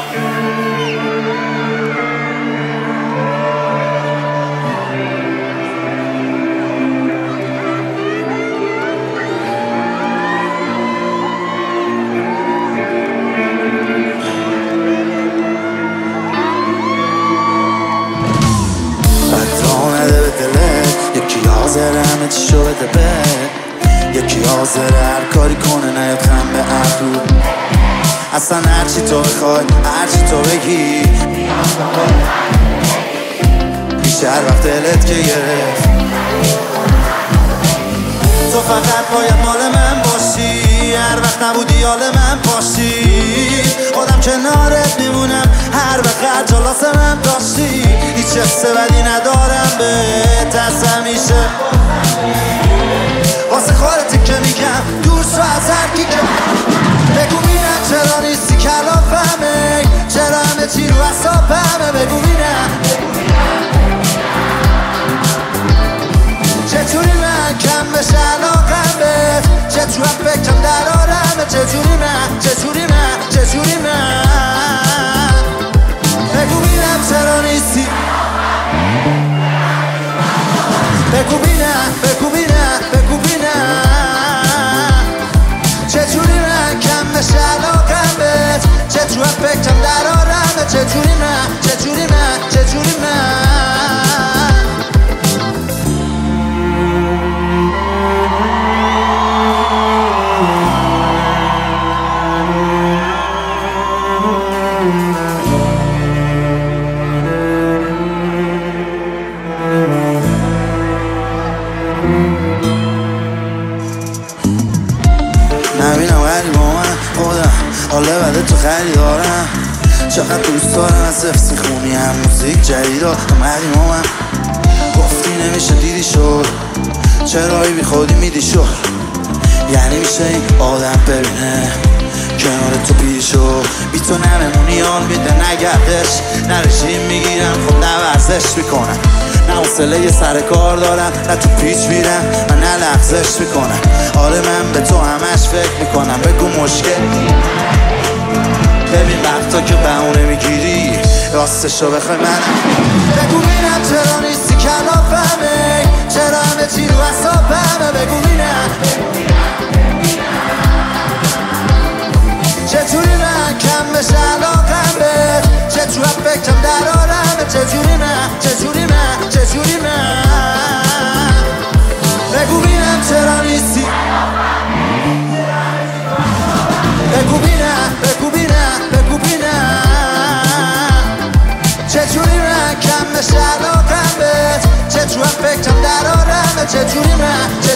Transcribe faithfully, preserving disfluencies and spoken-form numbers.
همه چی شو بده به یکی حاضر هر کاری کنه نیاد خم به ابرو اصلا هرچی تو بخوای هرچی تو بگی میشه هر وقت دلت که گرفت تو فقط باید مال من باشی هر وقت نبودی حال من پاشی خودم کنارت میمونم هر وقت جلاس من داشتی هیچ حس بدی ندارم بهت از همیشه واسه خودتی که میگم دور شو از هر کی که بگو بینم چرا نیستی کلافمه چرا همه چی رو اصابمه بگو بینم چجوری من کم بشه علاقم بهت چجور فکرم در آرمه چجوری من چجوری من چجوری من بگو بینم چرا نیستی بگو بینم بگو بینم بگو بینم چجوری من کم بشه علاقم بهت چجور فکرم در آرمه چجوری من چجوری من چجوری من نبینم ولی با من خودم حالا بده تو خیلی دارم چقدر دوست دارم از حفظی خونی هم موزیک جدید اومدی با من گفتی نمیشه دیدی شد چرایی بی خودی میدی شد یعنی میشه این آدم ببینه کنار تو پیشو بی تو نممونی آن میده نگردش نه رژیم میگیرم خب نه ورزش میکنم نه حوصله یه سر کار دارم نه تو پیچ میرم و نه لغزش میکنم آره من به تو همش فکر میکنم بگو مشکل ببین وقتا که بهونه میگیری راستشو بخوای من بگو بینم چرا نیستی کلافمه چرا همه چی رو اصابمه بگو بینم چجوری من کم بشه علاقم بهت چجور فکرم در آرمه چجوری من چجوری من چجوری من بگو بینم چرا نیستی بگو بینم بگو بینم بگو بینم چجوری من کم بشه علاقم بهت چجور فکرم در آرمه چجوری من